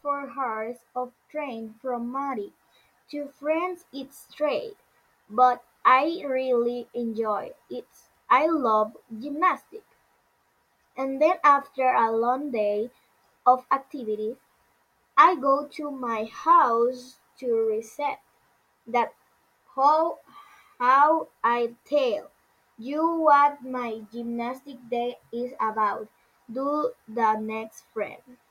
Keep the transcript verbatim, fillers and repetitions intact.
four hours of train from Mari to France is straight, but I really enjoy it. I love gymnastics. And then after a long day of activities, I go to my house to reset. That's how how I tell you what my gymnastic day is about. Do the next friend.